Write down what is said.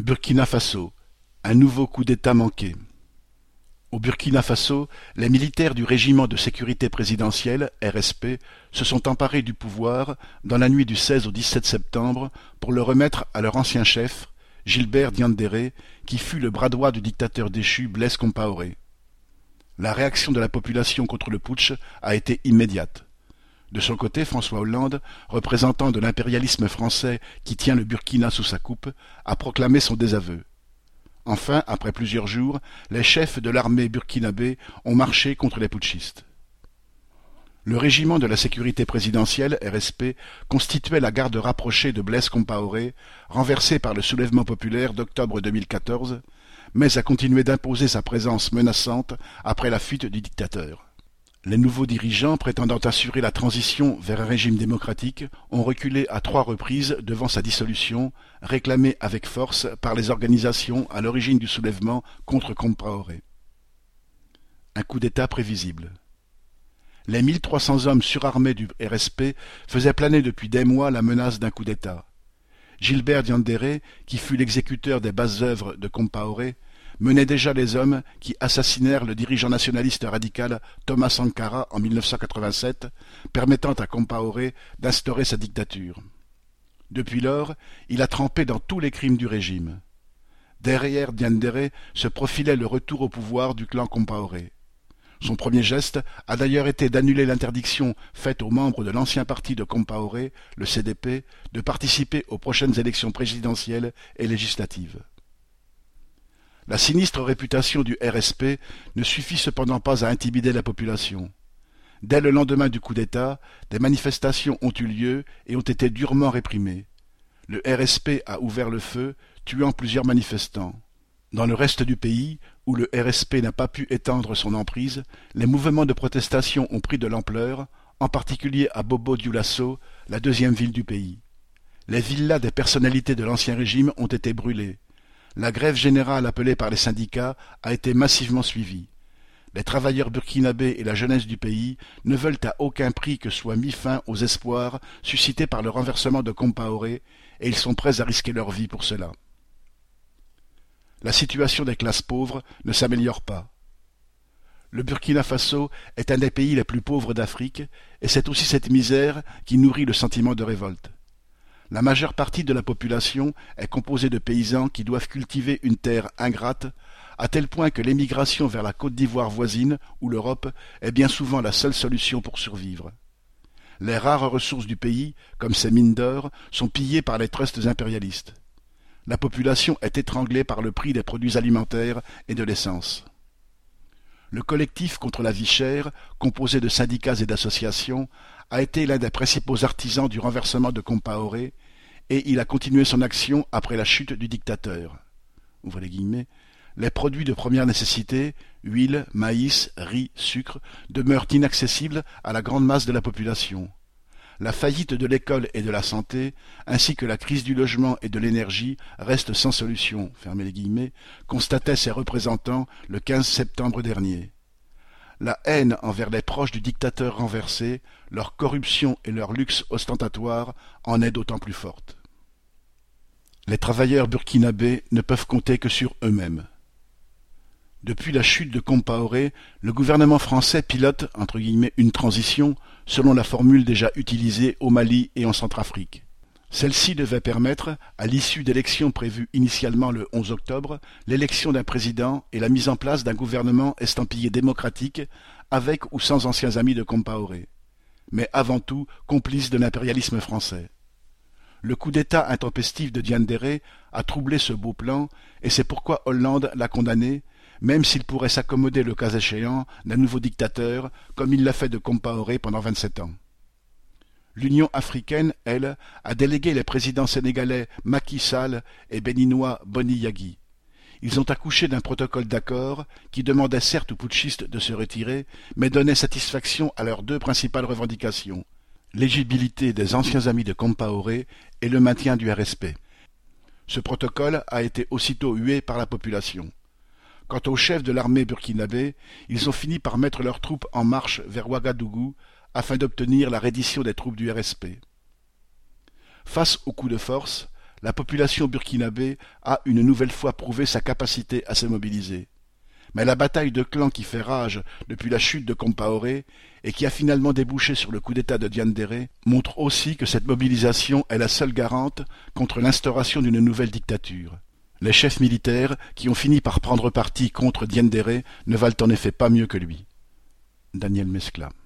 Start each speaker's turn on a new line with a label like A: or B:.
A: Burkina Faso, un nouveau coup d'État manqué. Au Burkina Faso, les militaires du régiment de sécurité présidentielle, RSP, se sont emparés du pouvoir dans la nuit du 16 au 17 septembre pour le remettre à leur ancien chef, Gilbert Diendéré, qui fut le bras droit du dictateur déchu Blaise Compaoré. La réaction de la population contre le putsch a été immédiate. De son côté, François Hollande, représentant de l'impérialisme français qui tient le Burkina sous sa coupe, a proclamé son désaveu. Enfin, après plusieurs jours, les chefs de l'armée burkinabé ont marché contre les putschistes. Le régiment de la sécurité présidentielle, RSP, constituait la garde rapprochée de Blaise Compaoré, renversé par le soulèvement populaire d'octobre 2014, mais a continué d'imposer sa présence menaçante après la fuite du dictateur. Les nouveaux dirigeants, prétendant assurer la transition vers un régime démocratique, ont reculé à 3 reprises devant sa dissolution, réclamée avec force par les organisations à l'origine du soulèvement contre Compaoré. Un coup d'État prévisible. Les 1300 hommes surarmés du RSP faisaient planer depuis des mois la menace d'un coup d'État. Gilbert Diendéré, qui fut l'exécuteur des basses œuvres de Compaoré, menait déjà les hommes qui assassinèrent le dirigeant nationaliste radical Thomas Sankara en 1987, permettant à Compaoré d'instaurer sa dictature. Depuis lors, il a trempé dans tous les crimes du régime. Derrière Diendéré se profilait le retour au pouvoir du clan Compaoré. Son premier geste a d'ailleurs été d'annuler l'interdiction faite aux membres de l'ancien parti de Compaoré, le CDP, de participer aux prochaines élections présidentielles et législatives. La sinistre réputation du RSP ne suffit cependant pas à intimider la population. Dès le lendemain du coup d'État, des manifestations ont eu lieu et ont été durement réprimées. Le RSP a ouvert le feu, tuant plusieurs manifestants. Dans le reste du pays, où le RSP n'a pas pu étendre son emprise, les mouvements de protestation ont pris de l'ampleur, en particulier à Bobo-Dioulasso, la deuxième ville du pays. Les villas des personnalités de l'ancien régime ont été brûlées. La grève générale appelée par les syndicats a été massivement suivie. Les travailleurs burkinabés et la jeunesse du pays ne veulent à aucun prix que soit mis fin aux espoirs suscités par le renversement de Compaoré, et ils sont prêts à risquer leur vie pour cela. La situation des classes pauvres ne s'améliore pas. Le Burkina Faso est un des pays les plus pauvres d'Afrique, et c'est aussi cette misère qui nourrit le sentiment de révolte. La majeure partie de la population est composée de paysans qui doivent cultiver une terre ingrate, à tel point que l'émigration vers la Côte d'Ivoire voisine ou l'Europe est bien souvent la seule solution pour survivre. Les rares ressources du pays, comme ses mines d'or, sont pillées par les trusts impérialistes. La population est étranglée par le prix des produits alimentaires et de l'essence. Le collectif contre la vie chère, composé de syndicats et d'associations, a été l'un des principaux artisans du renversement de Compaoré, et il a continué son action après la chute du dictateur. Ouvrez les guillemets. Les produits de première nécessité, huile, maïs, riz, sucre, demeurent inaccessibles à la grande masse de la population. La faillite de l'école et de la santé, ainsi que la crise du logement et de l'énergie, restent sans solution, fermez les guillemets, constataient ses représentants le 15 septembre dernier. La haine envers les proches du dictateur renversé, leur corruption et leur luxe ostentatoire en est d'autant plus forte. Les travailleurs burkinabés ne peuvent compter que sur eux-mêmes. Depuis la chute de Compaoré, le gouvernement français pilote entre guillemets une transition selon la formule déjà utilisée au Mali et en Centrafrique. Celle-ci devait permettre, à l'issue d'élections prévues initialement le 11 octobre, l'élection d'un président et la mise en place d'un gouvernement estampillé démocratique, avec ou sans anciens amis de Compaoré, mais avant tout complice de l'impérialisme français. Le coup d'État intempestif de Diendéré a troublé ce beau plan, et c'est pourquoi Hollande l'a condamné, même s'il pourrait s'accommoder le cas échéant d'un nouveau dictateur, comme il l'a fait de Compaoré pendant 27 ans. L'Union africaine, elle, a délégué les présidents sénégalais Macky Sall et béninois Boni Yagui. Ils ont accouché d'un protocole d'accord qui demandait certes aux putschistes de se retirer, mais donnait satisfaction à leurs 2 principales revendications, l'éligibilité des anciens amis de Compaoré et le maintien du RSP. Ce protocole a été aussitôt hué par la population. Quant aux chefs de l'armée burkinabé, ils ont fini par mettre leurs troupes en marche vers Ouagadougou afin d'obtenir la reddition des troupes du RSP. Face au coup de force, la population burkinabé a une nouvelle fois prouvé sa capacité à se mobiliser. Mais la bataille de clans qui fait rage depuis la chute de Compaoré et qui a finalement débouché sur le coup d'État de Diendéré montre aussi que cette mobilisation est la seule garante contre l'instauration d'une nouvelle dictature. Les chefs militaires qui ont fini par prendre parti contre Diendéré ne valent en effet pas mieux que lui. Daniel Mescla.